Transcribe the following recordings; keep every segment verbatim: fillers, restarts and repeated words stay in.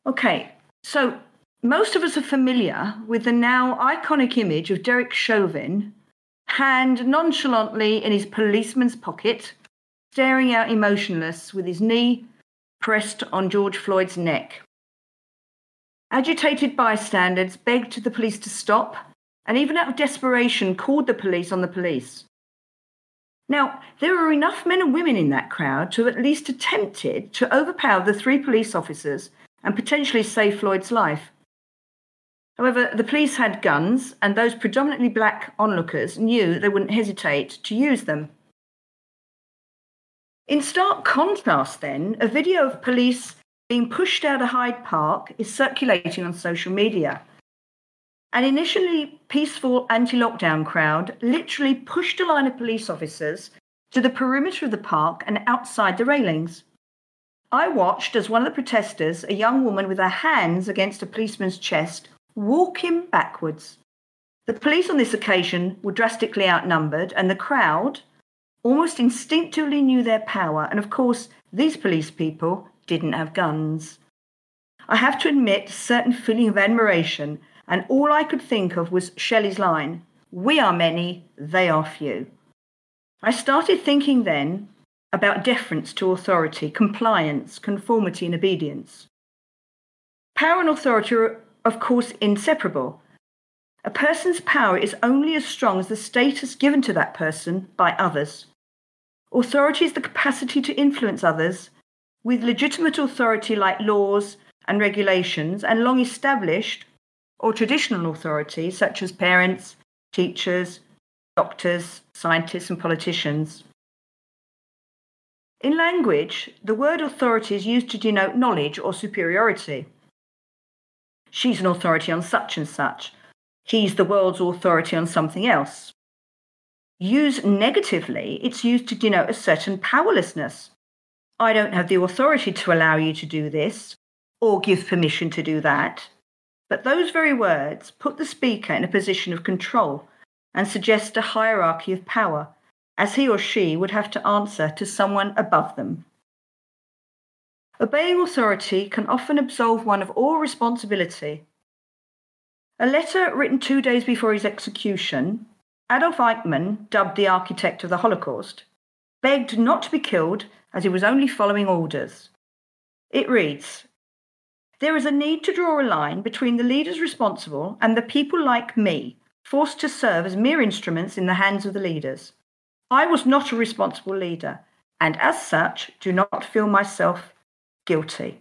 Okay, so most of us are familiar with the now iconic image of Derek Chauvin, hand nonchalantly in his policeman's pocket, staring out emotionless with his knee pressed on George Floyd's neck. Agitated bystanders begged the police to stop, and even out of desperation called the police on the police. Now, there were enough men and women in that crowd to have at least attempted to overpower the three police officers and potentially save Floyd's life. However, the police had guns, and those predominantly black onlookers knew they wouldn't hesitate to use them. In stark contrast, then, a video of police being pushed out of Hyde Park is circulating on social media. An initially peaceful anti-lockdown crowd literally pushed a line of police officers to the perimeter of the park and outside the railings. I watched as one of the protesters, a young woman with her hands against a policeman's chest, walk him backwards. The police on this occasion were drastically outnumbered, and the crowd almost instinctively knew their power, and of course, these police people didn't have guns. I have to admit a certain feeling of admiration, and all I could think of was Shelley's line, "We are many, they are few." I started thinking then about deference to authority, compliance, conformity, and obedience. Power and authority are, of course, inseparable. A person's power is only as strong as the status given to that person by others. Authority is the capacity to influence others with legitimate authority like laws and regulations, and long established or traditional authority such as parents, teachers, doctors, scientists, and politicians. In language, the word authority is used to denote knowledge or superiority. She's an authority on such and such. He's the world's authority on something else. Used negatively, it's used to denote a certain powerlessness. I don't have the authority to allow you to do this or give permission to do that. But those very words put the speaker in a position of control and suggest a hierarchy of power, as he or she would have to answer to someone above them. Obeying authority can often absolve one of all responsibility. A letter written two days before his execution, Adolf Eichmann, dubbed the architect of the Holocaust, begged not to be killed as he was only following orders. It reads, "There is a need to draw a line between the leaders responsible and the people like me, forced to serve as mere instruments in the hands of the leaders. I was not a responsible leader, and as such, do not feel myself guilty."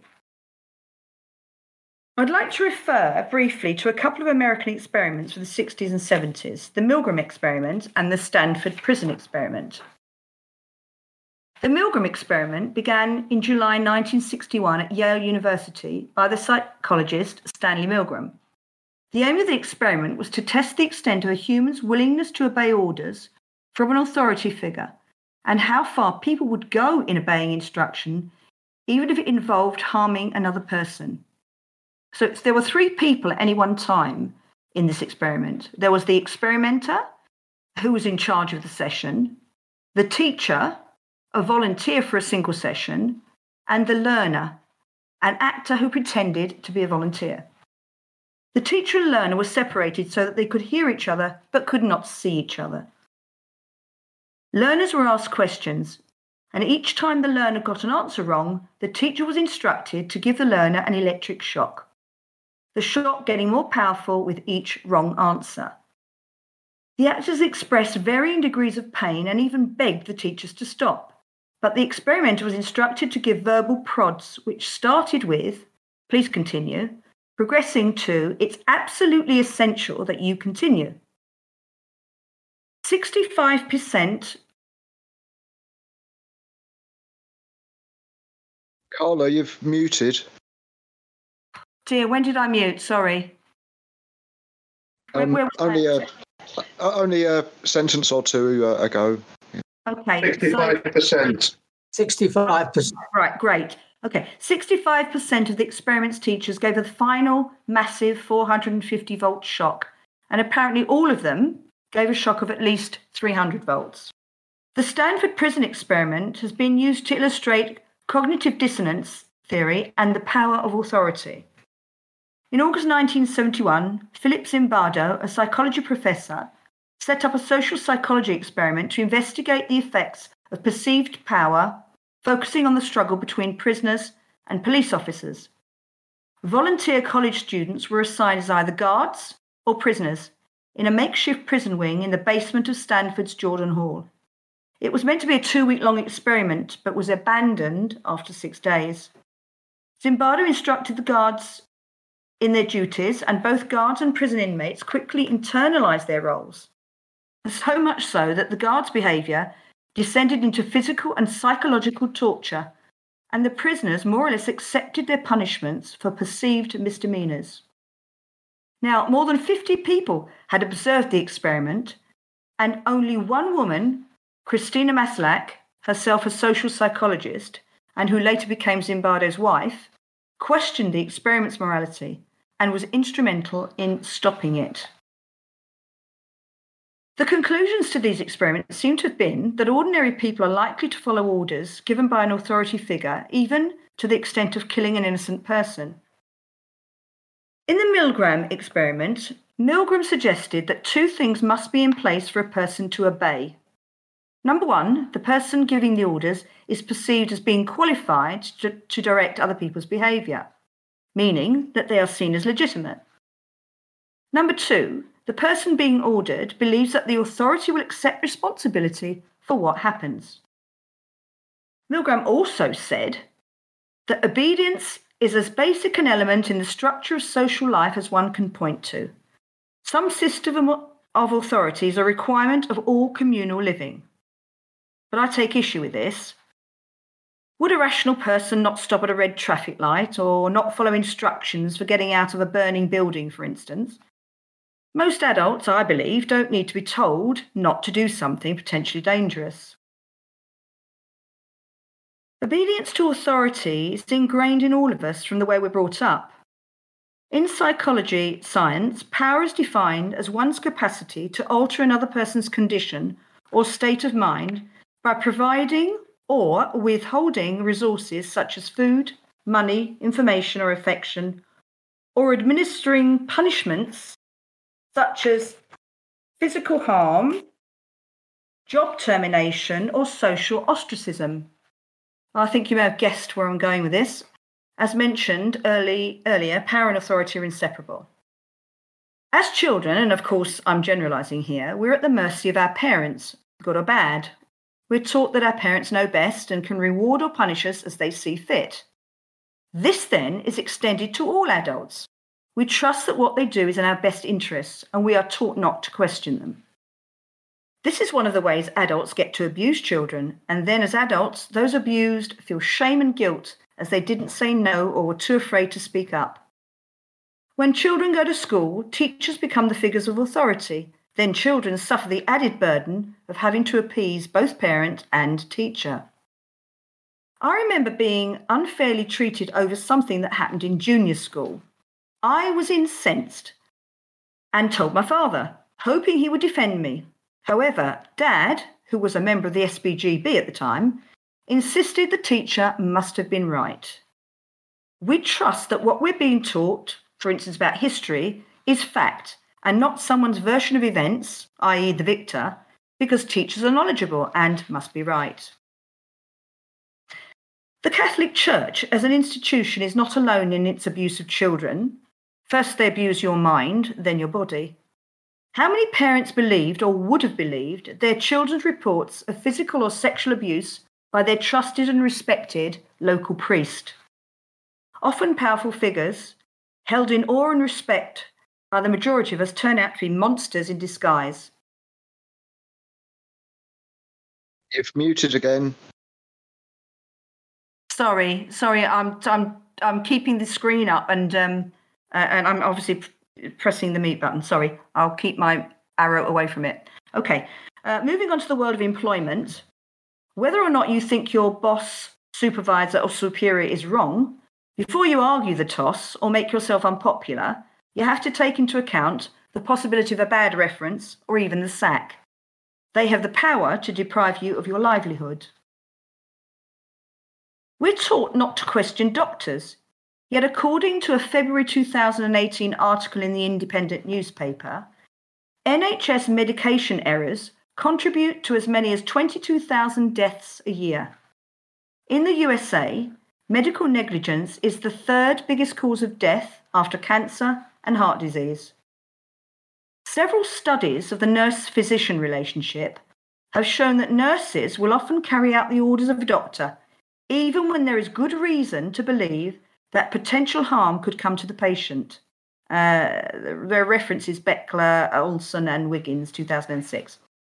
I'd like to refer briefly to a couple of American experiments from the sixties and seventies, the Milgram experiment and the Stanford prison experiment. The Milgram experiment began in July nineteen sixty-one at Yale University by the psychologist Stanley Milgram. The aim of the experiment was to test the extent of a human's willingness to obey orders from an authority figure and how far people would go in obeying instruction, even if it involved harming another person. So there were three people at any one time in this experiment. There was the experimenter, who was in charge of the session, the teacher, a volunteer for a single session, and the learner, an actor who pretended to be a volunteer. The teacher and learner were separated so that they could hear each other but could not see each other. Learners were asked questions, and each time the learner got an answer wrong, the teacher was instructed to give the learner an electric shock, the shock getting more powerful with each wrong answer. The actors expressed varying degrees of pain and even begged the teachers to stop, but the experimenter was instructed to give verbal prods, which started with, "Please continue," progressing to, "It's absolutely essential that you continue." sixty-five percent Carla, you've muted. Dear, when did I mute? Sorry. Um, Where was only that? a uh, only a sentence or two uh, ago. Okay. Sixty-five percent. Sixty-five percent. So, right, great. Okay, sixty-five percent of the experiment's teachers gave a final massive four hundred fifty volt shock, and apparently all of them gave a shock of at least three hundred volts. The Stanford prison experiment has been used to illustrate cognitive dissonance theory and the power of authority. In August nineteen seventy-one, Philip Zimbardo, a psychology professor, set up a social psychology experiment to investigate the effects of perceived power, focusing on the struggle between prisoners and police officers. Volunteer college students were assigned as either guards or prisoners in a makeshift prison wing in the basement of Stanford's Jordan Hall. It was meant to be a two-week-long experiment, but was abandoned after six days. Zimbardo instructed the guards in their duties, and both guards and prison inmates quickly internalized their roles. So much so that the guards' behavior descended into physical and psychological torture, and the prisoners more or less accepted their punishments for perceived misdemeanors. Now, more than fifty people had observed the experiment, and only one woman, Christina Maslach, herself a social psychologist, and who later became Zimbardo's wife, questioned the experiment's morality and was instrumental in stopping it. The conclusions to these experiments seem to have been that ordinary people are likely to follow orders given by an authority figure, even to the extent of killing an innocent person. In the Milgram experiment, Milgram suggested that two things must be in place for a person to obey. Number one, the person giving the orders is perceived as being qualified to, to direct other people's behaviour, meaning that they are seen as legitimate. Number two, the person being ordered believes that the authority will accept responsibility for what happens. Milgram also said that obedience is as basic an element in the structure of social life as one can point to. Some system of authority is a requirement of all communal living. But I take issue with this. Would a rational person not stop at a red traffic light or not follow instructions for getting out of a burning building, for instance? Most adults, I believe, don't need to be told not to do something potentially dangerous. Obedience to authority is ingrained in all of us from the way we're brought up. In psychology science, power is defined as one's capacity to alter another person's condition or state of mind by providing or withholding resources such as food, money, information, or affection, or administering punishments such as physical harm, job termination, or social ostracism. I think you may have guessed where I'm going with this. As mentioned early, earlier, power and authority are inseparable. As children, and of course I'm generalising here, we're at the mercy of our parents, good or bad. We're taught that our parents know best and can reward or punish us as they see fit. This then is extended to all adults. We trust that what they do is in our best interests, and we are taught not to question them. This is one of the ways adults get to abuse children, and then as adults, those abused feel shame and guilt as they didn't say no or were too afraid to speak up. When children go to school, teachers become the figures of authority. Then children suffer the added burden of having to appease both parent and teacher. I remember being unfairly treated over something that happened in junior school. I was incensed and told my father, hoping he would defend me. However, Dad, who was a member of the S B G B at the time, insisted the teacher must have been right. We trust that what we're being taught, for instance about history, is fact and not someone's version of events, that is the victor, because teachers are knowledgeable and must be right. The Catholic Church as an institution is not alone in its abuse of children. First they abuse your mind, then your body. How many parents believed or would have believed their children's reports of physical or sexual abuse by their trusted and respected local priest? Often powerful figures, held in awe and respect by the majority of us, turn out to be monsters in disguise. You've muted again. Sorry, sorry, I'm I'm I'm keeping the screen up and um uh, and I'm obviously p- pressing the mute button. Sorry, I'll keep my arrow away from it. Okay, uh, moving on to the world of employment. Whether or not you think your boss, supervisor, or superior is wrong, before you argue the toss or make yourself unpopular, you have to take into account the possibility of a bad reference or even the sack. They have the power to deprive you of your livelihood. We're taught not to question doctors, Yet, according to a February two thousand eighteen article in the Independent newspaper, N H S medication errors contribute to as many as twenty-two thousand deaths a year. In the U S A, medical negligence is the third biggest cause of death after cancer and heart disease. Several studies of the nurse-physician relationship have shown that nurses will often carry out the orders of a doctor, even when there is good reason to believe that potential harm could come to the patient. Uh, there are references Beckler, Olson, and Wiggins, two thousand six.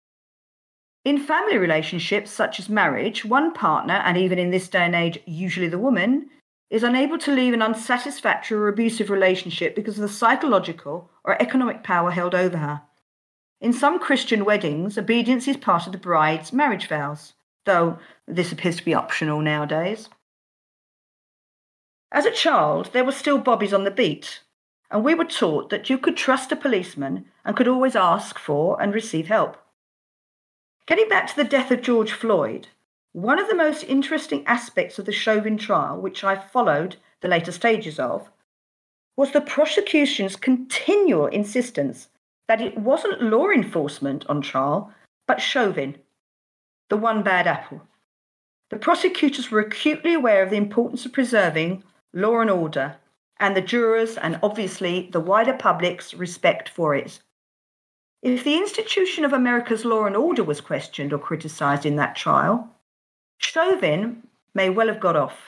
In family relationships such as marriage, one partner, and even in this day and age, usually the woman, is unable to leave an unsatisfactory or abusive relationship because of the psychological or economic power held over her. In some Christian weddings, obedience is part of the bride's marriage vows, though this appears to be optional nowadays. As a child, there were still bobbies on the beat, and we were taught that you could trust a policeman and could always ask for and receive help. Getting back to the death of George Floyd, one of the most interesting aspects of the Chauvin trial, which I followed the later stages of, was the prosecution's continual insistence that it wasn't law enforcement on trial, but Chauvin, the one bad apple. The prosecutors were acutely aware of the importance of preserving law and order, and the jurors and obviously the wider public's respect for it. If the institution of America's law and order was questioned or criticised in that trial, Chauvin may well have got off.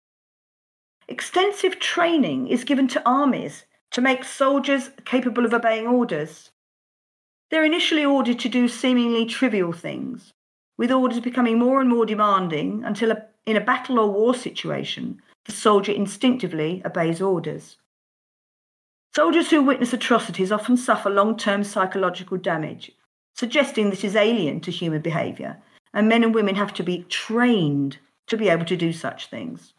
Extensive training is given to armies to make soldiers capable of obeying orders. They're initially ordered to do seemingly trivial things, with orders becoming more and more demanding until a, in a battle or war situation, the soldier instinctively obeys orders. Soldiers who witness atrocities often suffer long-term psychological damage, suggesting this is alien to human behaviour, and men and women have to be trained to be able to do such things.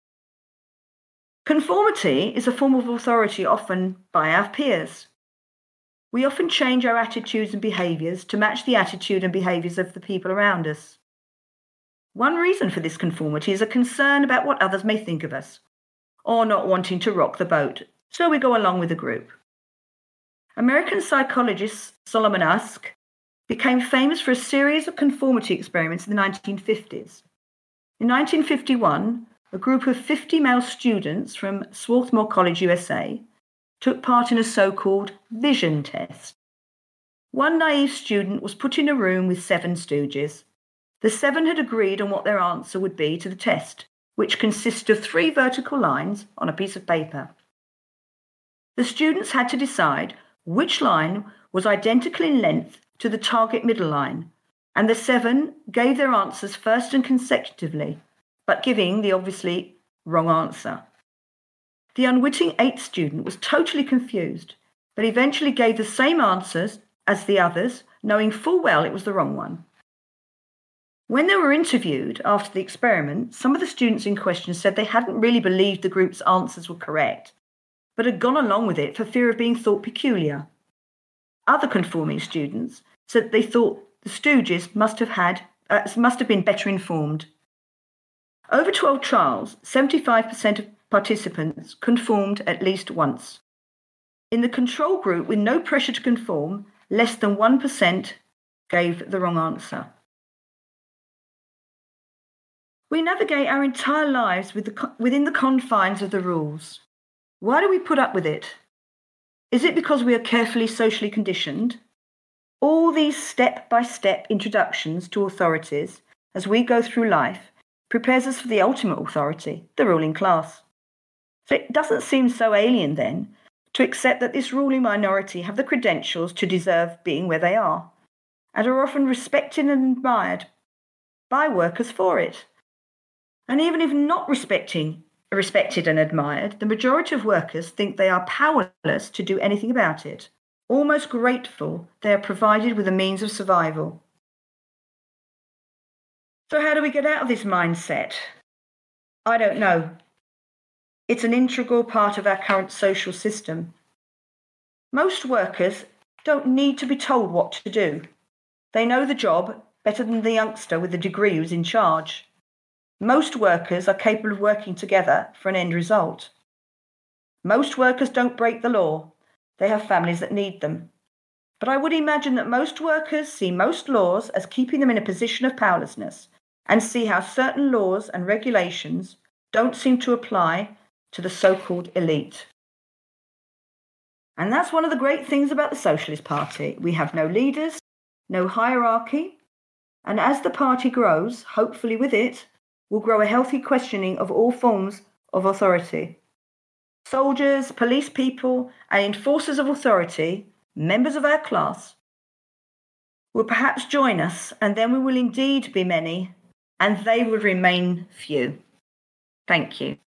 Conformity is a form of authority often by our peers. We often change our attitudes and behaviours to match the attitude and behaviours of the people around us. One reason for this conformity is a concern about what others may think of us, or not wanting to rock the boat, so we go along with the group. American psychologist Solomon Asch became famous for a series of conformity experiments in the nineteen fifties. In nineteen fifty-one, a group of fifty male students from Swarthmore College, U S A, took part in a so-called vision test. One naive student was put in a room with seven stooges. The seven had agreed on what their answer would be to the test, which consisted of three vertical lines on a piece of paper. The students had to decide which line was identical in length to the target middle line, and the seven gave their answers first and consecutively, but giving the obviously wrong answer. The unwitting eighth student was totally confused, but eventually gave the same answers as the others, knowing full well it was the wrong one. When they were interviewed after the experiment, some of the students in question said they hadn't really believed the group's answers were correct, but had gone along with it for fear of being thought peculiar. Other conforming students said they thought the Stooges must have had uh, must have been better informed. Over twelve trials, seventy-five percent of participants conformed at least once. In the control group with no pressure to conform, less than one percent gave the wrong answer. We navigate our entire lives with the, within the confines of the rules. Why do we put up with it? Is it because we are carefully socially conditioned? All these step-by-step introductions to authorities as we go through life prepares us for the ultimate authority, the ruling class. So it doesn't seem so alien then to accept that this ruling minority have the credentials to deserve being where they are, and are often respected and admired by workers for it. And even if not respecting, respected and admired, the majority of workers think they are powerless to do anything about it, almost grateful they are provided with a means of survival. So how do we get out of this mindset? I don't know. It's an integral part of our current social system. Most workers don't need to be told what to do. They know the job better than the youngster with the degree who's in charge. Most workers are capable of working together for an end result. Most workers don't break the law. They have families that need them. But I would imagine that most workers see most laws as keeping them in a position of powerlessness and see how certain laws and regulations don't seem to apply to the so-called elite. And that's one of the great things about the Socialist Party. We have no leaders, no hierarchy, and as the party grows, hopefully with it, will grow a healthy questioning of all forms of authority. Soldiers, police people, and enforcers of authority, members of our class, will perhaps join us, and then we will indeed be many, and they will remain few. Thank you.